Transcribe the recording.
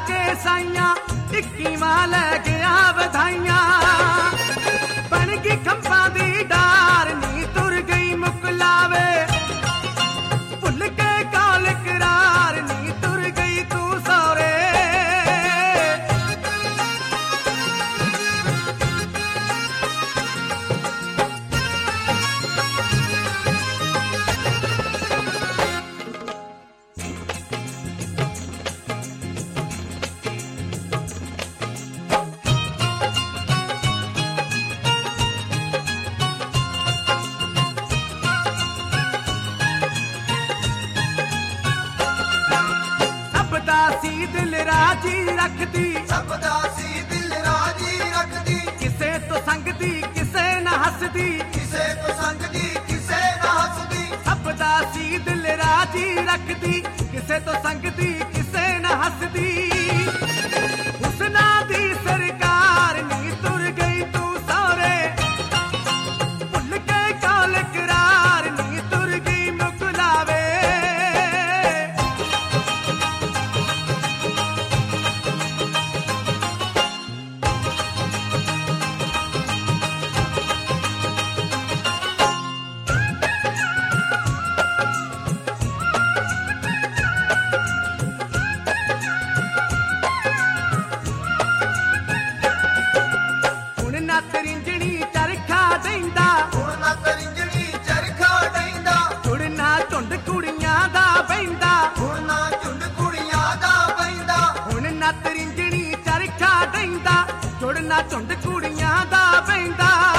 के साइया इक्की मां लै गया बधाइयां बन गई खंभा दी डार नी तुर गई मुकलावे भुल के काल करार नी तुर गई तू सौरे सी दिल राजी रखदी सबदा सी दिल राजी रखदी किसे तो संगदी किसे न हसदी किसे तो संगदी किसे न हसदी सबदा सी दिल राजी रखदी किसे तो संगदी किसे न हसदी हुस्ना दी सरकार नी तुर गई तू सौरे भुल के काल करार नी तुर गई मुकलावे तरिंजनी चरखा देंदा हुण तरिंजनी चरखा देंदा जुड़ना झुंड कुड़ियां दा बैंदा हुण झुंड कुड़ियां दा बैंदा हुण ना तरिंजनी चरखा देंदा जुड़ना झुंड कुड़ियां दा बैंदा